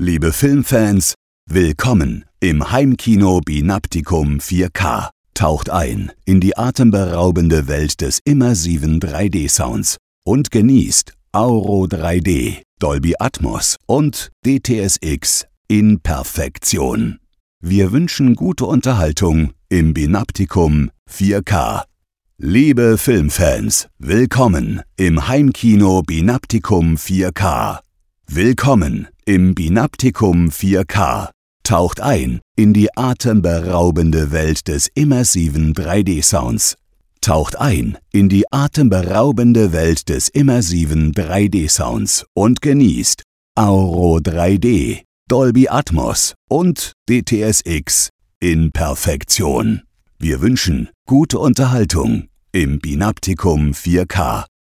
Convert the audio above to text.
Liebe Filmfans, willkommen im Heimkino Binaptikum 4K. Taucht ein in die atemberaubende Welt des immersiven 3D-Sounds und genießt Auro 3D, Dolby Atmos und DTS:X in Perfektion. Wir wünschen gute Unterhaltung im Binaptikum 4K. Liebe Filmfans, willkommen im Heimkino Binaptikum 4K. Willkommen im Binaptikum 4K. Taucht ein in die atemberaubende Welt des immersiven 3D-Sounds. Taucht ein in die atemberaubende Welt des immersiven 3D-Sounds und genießt Auro 3D, Dolby Atmos und DTS:X in Perfektion. Wir wünschen gute Unterhaltung im Binaptikum 4K.